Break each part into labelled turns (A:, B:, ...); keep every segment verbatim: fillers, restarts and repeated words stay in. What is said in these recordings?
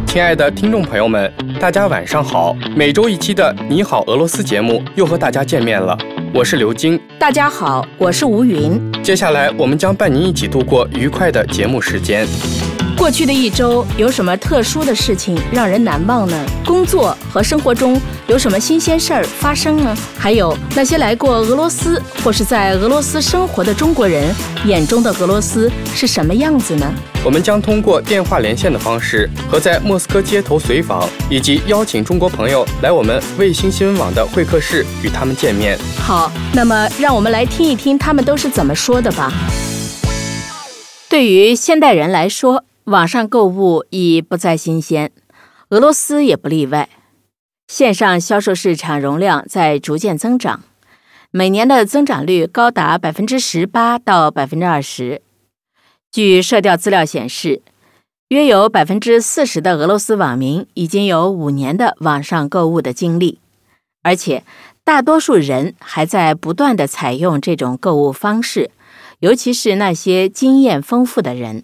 A: 亲爱的听众朋友们，大家晚上好！每周一期的《你好，俄罗斯》节目又和大家见面了，我是刘晶。
B: 大家好，我是吴云。
A: 接下来我们将伴您一起度过愉快的节目时间。
B: 过去的一周有什么特殊的事情让人难忘呢？工作和生活中有什么新鲜事儿发生呢？还有那些来过俄罗斯或是在俄罗斯生活的中国人眼中的俄罗斯是什么样子呢？
A: 我们将通过电话连线的方式和在莫斯科街头随访，以及邀请中国朋友来我们卫星新闻网的会客室与他们见面。
B: 好，那么让我们来听一听他们都是怎么说的吧。对于现代人来说，网上购物已不再新鲜，俄罗斯也不例外。线上销售市场容量在逐渐增长，每年的增长率高达百分之十八到百分之二十。据社调资料显示，约有百分之四十的俄罗斯网民已经有五年的网上购物的经历，而且大多数人还在不断地采用这种购物方式，尤其是那些经验丰富的人。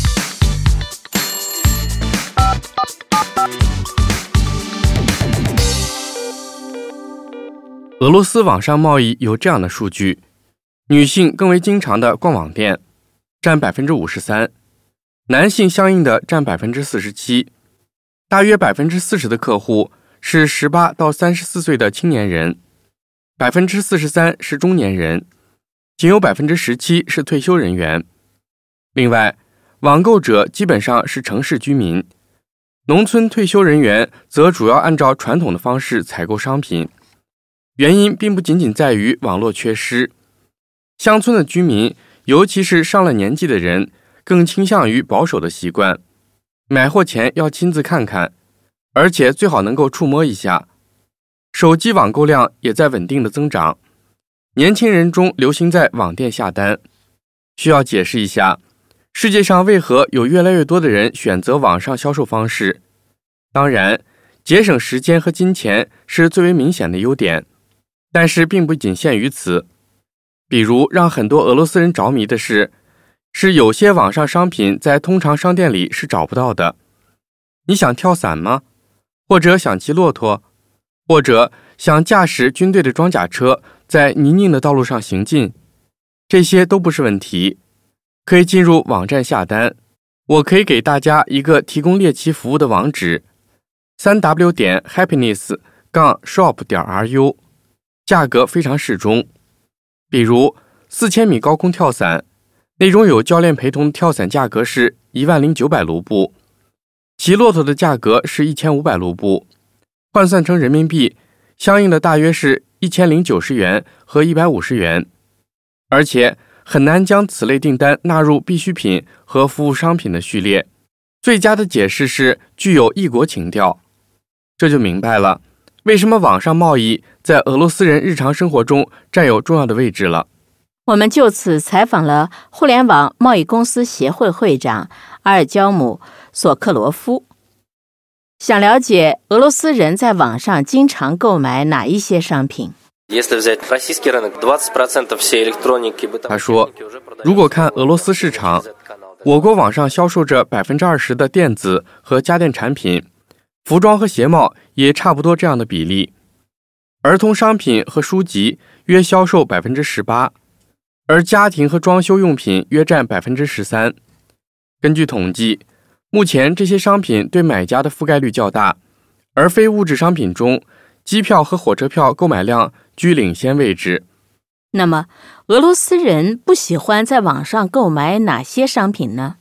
A: 俄罗斯网上贸易有这样的数据：女性更为经常的逛网店，占 百分之五十三， 男性相应的占 百分之四十七， 大约 百分之四十 的客户是十八到三十四岁的青年人， 百分之四十三 是中年人，仅有 百分之十七 是退休人员。另外，网购者基本上是城市居民，农村退休人员则主要按照传统的方式采购商品。原因并不仅仅在于网络缺失，乡村的居民，尤其是上了年纪的人，更倾向于保守的习惯，买货前要亲自看看，而且最好能够触摸一下。手机网购量也在稳定的增长，年轻人中流行在网店下单。需要解释一下，世界上为何有越来越多的人选择网上销售方式？当然，节省时间和金钱是最为明显的优点。但是并不仅限于此，比如让很多俄罗斯人着迷的是，是有些网上商品在通常商店里是找不到的。你想跳伞吗？或者想骑骆驼？或者想驾驶军队的装甲车在泥泞的道路上行进？这些都不是问题，可以进入网站下单。我可以给大家一个提供猎奇服务的网址 三 w 点 happiness 杠 shop 点 r u，价格非常适中，比如四千米高空跳伞，那种有教练陪同的跳伞价格是一万零九百卢布，骑骆驼的价格是一千五百卢布，换算成人民币，相应的大约是一千零九十元和一百五十元，而且很难将此类订单纳入必需品和服务商品的序列。最佳的解释是具有异国情调，这就明白了为什么网上贸易在俄罗斯人日常生活中占有重要的位置了。
B: 我们就此采访了互联网贸易公司协会会长阿尔焦姆·索克罗夫，想了解俄罗斯人在网上经常购买哪一些商品。
A: 他说，如果看俄罗斯市场，我国网上销售着 百分之二十 的电子和家电产品，服装和鞋帽也差不多这样的比例，儿童商品和书籍约销售 百分之十八， 而家庭和装修用品约占 百分之十三。 根据统计，目前这些商品对买家的覆盖率较大，而非物质商品中，机票和火车票购买量居领先位置。
B: 那么，俄罗斯人不喜欢在网上购买哪些商品呢？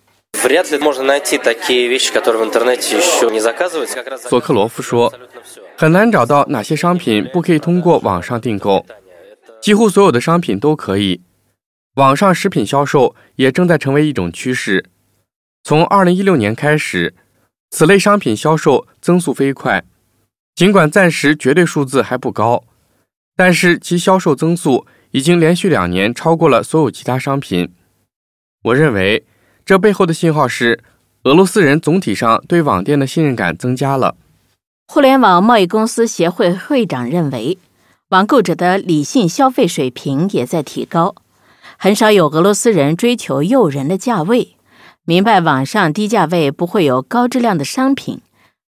A: 索克罗夫说，很难找到哪些商品不可以通过网上订购，几乎所有的商品都可以。网上食品销售也正在成为一种趋势。从二零一六年开始，此类商品销售增速飞快，尽管暂时绝对数字还不高，但是其销售增速已经连续两年超过了所有其他商品。我认为这背后的信号是俄罗斯人总体上对网店的信任感增加了。
B: 互联网贸易公司协会会长认为，网购者的理性消费水平也在提高，很少有俄罗斯人追求诱人的价位，明白网上低价位不会有高质量的商品，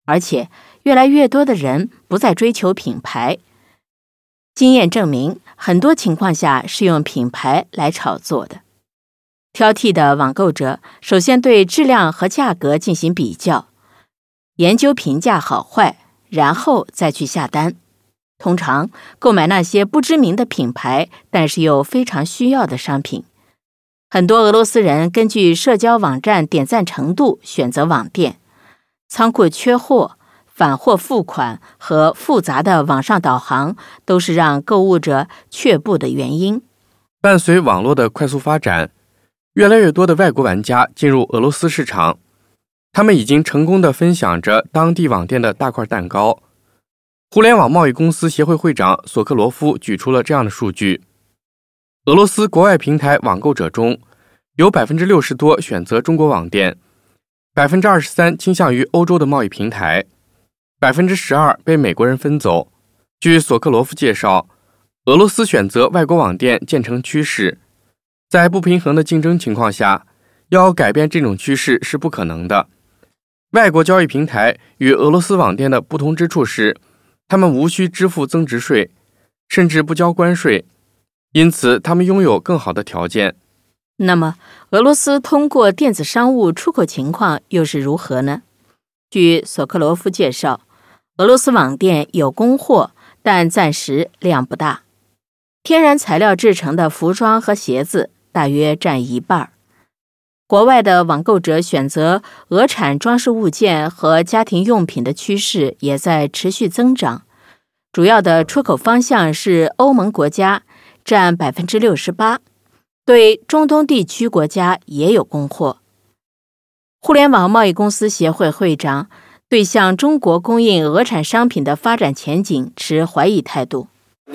B: 而且越来越多的人不再追求品牌。经验证明，很多情况下是用品牌来炒作的。挑剔的网购者首先对质量和价格进行比较，研究评价好坏，然后再去下单。通常购买那些不知名的品牌，但是又非常需要的商品。很多俄罗斯人根据社交网站点赞程度选择网店，仓库缺货、返货付款和复杂的网上导航都是让购物者却步的原因。
A: 伴随网络的快速发展，越来越多的外国玩家进入俄罗斯市场，他们已经成功地分享着当地网店的大块蛋糕。互联网贸易公司协会会长索克罗夫举出了这样的数据：俄罗斯国外平台网购者中，有 百分之六十 多选择中国网店， 百分之二十三 倾向于欧洲的贸易平台， 百分之十二 被美国人分走。据索克罗夫介绍，俄罗斯选择外国网店渐成趋势，在不平衡的竞争情况下，要改变这种趋势是不可能的。外国交易平台与俄罗斯网店的不同之处是，他们无需支付增值税，甚至不交关税，因此他们拥有更好的条件。
B: 那么，俄罗斯通过电子商务出口情况又是如何呢？据索克罗夫介绍，俄罗斯网店有供货，但暂时量不大。天然材料制成的服装和鞋子大约占一半。国外的网购者选择俄产装饰物件和家庭用品的趋势也在持续增长，主要的出口方向是欧盟国家，占 百分之六十八， 对中东地区国家也有供货。互联网贸易公司协会会长对向中国供应俄产商品的发展前景持怀疑态度。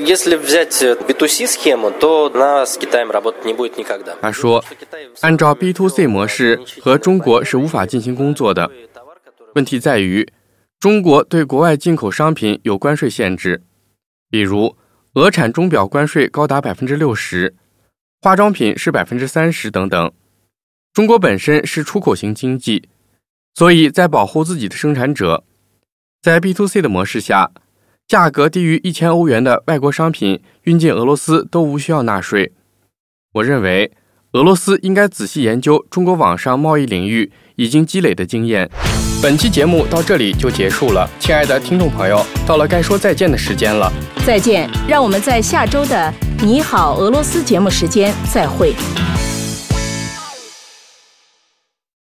A: 他说，按照 B to C 模式和中国是无法进行工作的。问题在于，中国对国外进口商品有关税限制，比如俄产钟表关税高达 百分之六十， 化妆品是 百分之三十 等等。中国本身是出口型经济，所以在保护自己的生产者。在 B to C 的模式下，价格低于一千欧元的外国商品运进俄罗斯都无需要纳税。我认为，俄罗斯应该仔细研究中国网上贸易领域已经积累的经验。本期节目到这里就结束了，亲爱的听众朋友，到了该说再见的时间了。
B: 再见，让我们在下周的《你好，俄罗斯》节目时间再会。